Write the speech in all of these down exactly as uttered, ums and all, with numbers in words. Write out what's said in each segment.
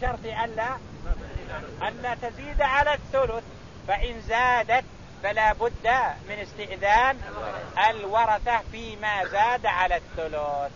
بشرط ألا ألا تزيد على الثلث، فإن زادت فلا بد من استئذان الورثة فيما زاد على الثلث.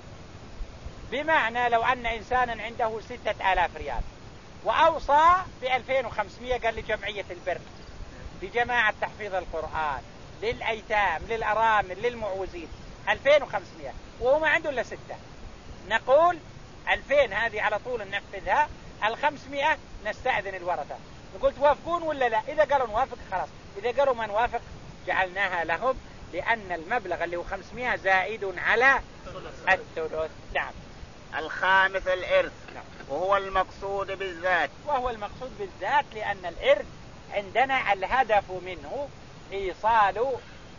بمعنى لو أن إنسانا عنده ستة آلاف ريال وأوصى بألفين وخمسمائة، قال لجمعية البر، لجماعة تحفيظ القرآن، للأيتام، للأرامل، للمعوزين، ألفين وخمسمائة، وهو ما عنده إلا ستة، نقول ألفين هذه على طول ننفذها، الخمسمائة نستأذن الورثة، نقول توافقون ولا لا؟ إذا قالوا نوافق خلاص، إذا قالوا ما نوافق جعلناها لهم، لأن المبلغ اللي هو خمسمائة زائد على الثلث. نعم. الخامس الإرث، نعم. وهو المقصود بالذات. وهو المقصود بالذات لأن الإرث عندنا الهدف منه إيصال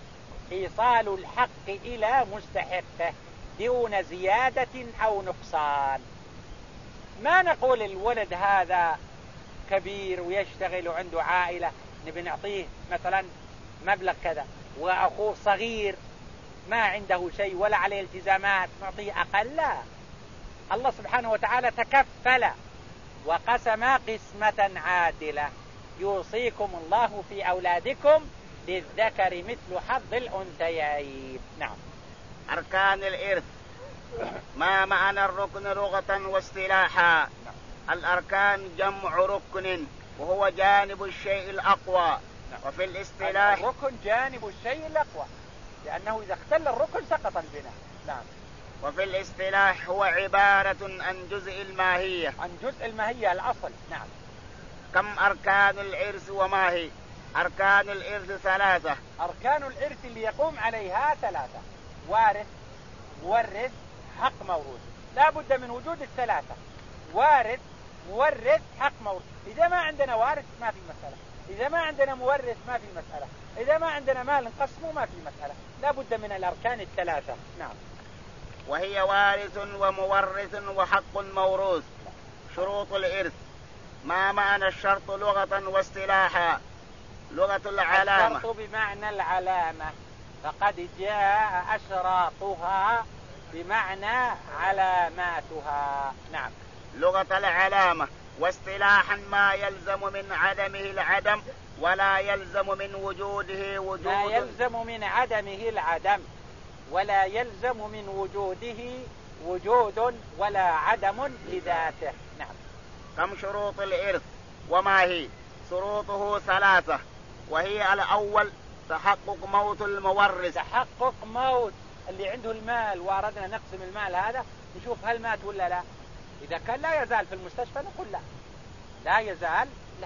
إيصال الحق إلى مستحقه دون زيادة أو نقصان. ما نقول الولد هذا كبير ويشتغل وعنده عائلة نبي نعطيه مثلا مبلغ كذا، وأخوه صغير ما عنده شيء ولا عليه التزامات نعطيه أقل. لا، الله سبحانه وتعالى تكفل وقسم قسمة عادلة، يوصيكم الله في أولادكم للذكر مثل حظ الأنثيين. نعم. أركان الإرث. ما معنى الركن لغة واصطلاحا؟ الأركان جمع ركن وهو جانب الشيء الأقوى. نعم. وفي الاصطلاح الركن جانب الشيء الأقوى، لأنه إذا اختل الركن سقط البناء. نعم. وفي الاصطلاح هو عبارة عن جزء الماهية، عن جزء الماهية الأصل. نعم. كم أركان الإرث وما هي؟ أركان الإرث ثلاثة. أركان الإرث اللي يقوم عليها ثلاثة: وارث، مورث، حق موروث. لا بد من وجود الثلاثة: وارث، مورث، حق موروث. إذا ما عندنا وارث ما في مسألة، إذا ما عندنا مورث ما في مسألة، إذا ما عندنا مال نقسمه ما في مسألة. لا بد من الأركان الثلاثة. نعم. وهي وارث ومورث وحق موروث. شروط الإرث. ما معنى الشرط لغة واصطلاحا؟ لغة العلامة. الشرط بمعنى العلامة، فقد جاء أشراطها بمعنى علاماتها. نعم. لغة العلامة. واصطلاحا ما يلزم من عدمه العدم ولا يلزم من وجوده وجود. ما يلزم من عدمه العدم ولا يلزم من وجوده وجود ولا عدم لذاته. نعم. كم شروط الإرث وما هي؟ شروطه ثلاثة، وهي الأول تحقق موت المورث. تحقق موت اللي عنده المال واردنا نقسم المال هذا، نشوف هل مات ولا لا. إذا كان لا يزال في المستشفى نقول لا، لا يزال لا.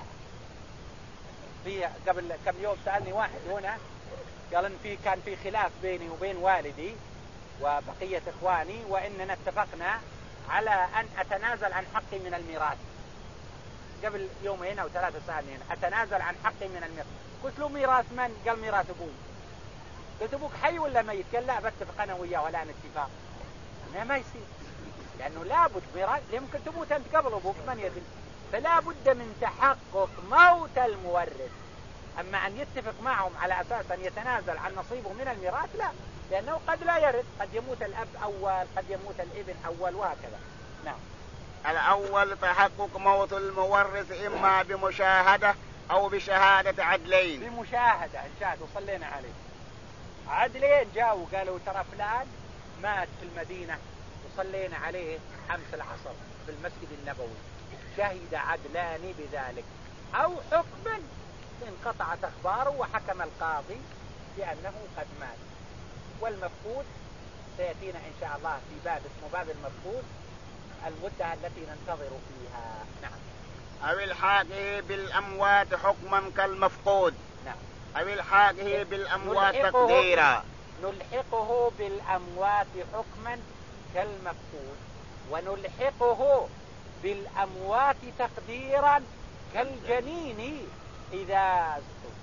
في قبل كم يوم سألني واحد هنا قال إن في كان في خلاف بيني وبين والدي وبقية إخواني، وإننا اتفقنا على أن أتنازل عن حقي من الميراث. قبل يومين أو ثلاثة سألني أتنازل عن حقي من الميراث. قلت له ميراث من؟ قال ميراث أبوي. قلت أبوك حي ولا ميت؟ قال لا بتفق أنا وياه ولا اتفاق. أنا ما يصير، لأنه لابد ميراث، يمكن تموت أنت قبل أبوك من يدري، فلا بد من تحقق موت المورث. أما أن يتفق معهم على أساس أن يتنازل عن نصيبه من الميراث لا، لأنه قد لا يرث، قد يموت الأب أول، قد يموت الابن أول، وهكذا. نعم. الأول تحقق موت المورث إما بمشاهدة أو بشهادة عدلين. بمشاهدة، شاهد وصلينا عليه عدلين جاءوا قالوا ترى فلان مات في المدينة وصلينا عليه خمس العصر في المسجد النبوي، شهد عدلان بذلك. أو حكم انقطعت أخباره وحكم القاضي بأنه قد مات. والمفقود سيأتينا إن شاء الله في باب اسمه باب المفقود، المدة التي ننتظر فيها. نعم. أو الحاقه بالأموات حكما كالمفقود. نعم. أو الحاقه بالأموات تقديرا. نلحقه بالأموات حكما كالمفقود، ونلحقه بالأموات تقديرا كالجنين إذا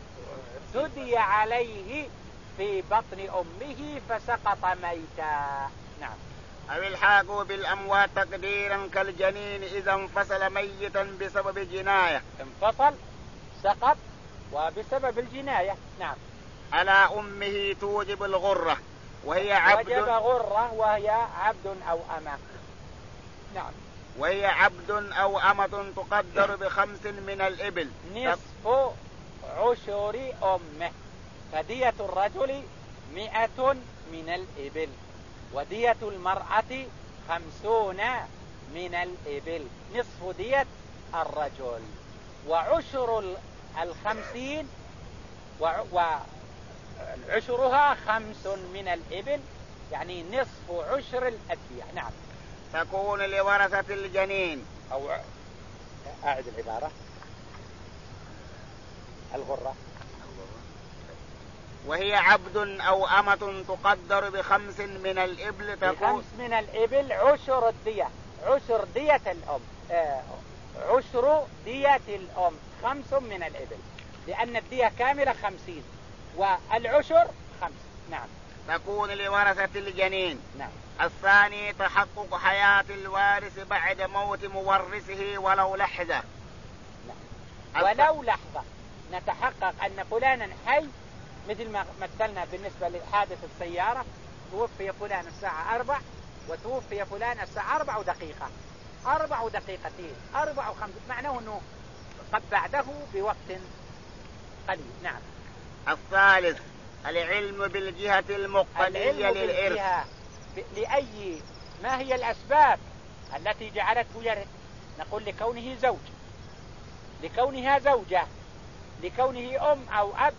ثدي عليه في بطن أمه فسقط ميتا. نعم. أو الحاق بالأموات تقديرا كالجنين إذا انفصل ميتا بسبب جناية. انفصل سقط وبسبب الجناية. نعم. على أمه توجب الغرة وهي عبد. وجب غرة وهي عبد أو أمة. نعم. وهي عبد أو أمة تقدر بخمس من الإبل. نصف عشر أمه. فدية الرجل مئة من الإبل، ودية المرأة خمسون من الإبل، نصف دية الرجل. وعشر الخمسين وعشرها خمس من الإبل، يعني نصف عشر الأدية. نعم. تكون لورثة الجنين. أو أعد العبارة. الغرة. وهي عبد أو أمة تقدر بخمس من الإبل. تكون بخمس من الإبل عشر الدية، عشر دية الأم، آه عشر دية الأم خمس من الإبل، لأن الدية كاملة خمسين والعشر خمس. نعم. تكون لورثة الجنين. نعم. الثاني تحقق حياة الوارث بعد موت مورثه ولو لحظة. نعم. ولو لحظة نتحقق أن فلانا حي، مثل ما مثلنا بالنسبة لحادث السيارة، توفي فلان الساعة أربع وتوفي فلان الساعة أربع ودقيقة، أربع دقيقتين، أربع وخمس، معناه أنه قد بعده بوقت قليل. نعم. الثالث العلم بالجهة المقتضية للإرث. لأي ما هي الأسباب التي جعلته يرث؟ نقول لكونه زوج، لكونها زوجة، لكونه أم أو أب،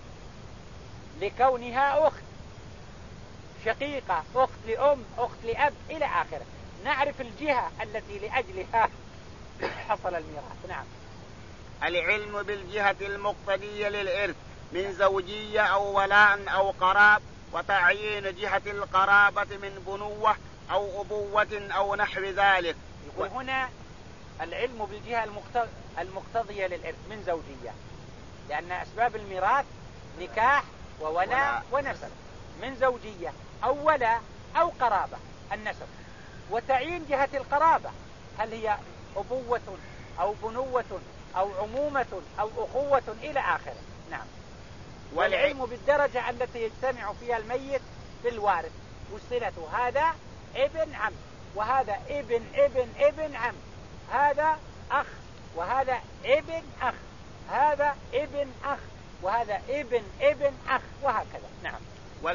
لكونها أخت شقيقة، أخت لأم، أخت لأب، إلى آخره. نعرف الجهة التي لأجلها حصل الميراث. نعم. العلم بالجهة المقتضية للإرث من زوجية أو ولاء أو قراب، وتعيين جهة القرابة من بنوة أو أبوة أو نحو ذلك. يقول هنا العلم بالجهة المقتضية للإرث من زوجية، لأن أسباب الميراث نكاح وولاء ونسب، من زوجية أو ولاء أو قرابة النسب. وتعيين جهة القرابة، هل هي أبوة أو بنوة أو عمومة أو أخوة إلى آخره. نعم. والعلم بالدرجة التي يجتمع فيها الميت بالوارث، وصلته هذا ابن عم وهذا ابن ابن ابن عم، هذا أخ وهذا ابن أخ، هذا ابن أخ وهذا ابن ابن أخ، وهكذا. نعم.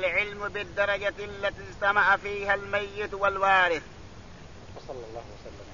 والعلم بالدرجة التي اجتمع فيها الميت والوارث. وصلى الله وسلم.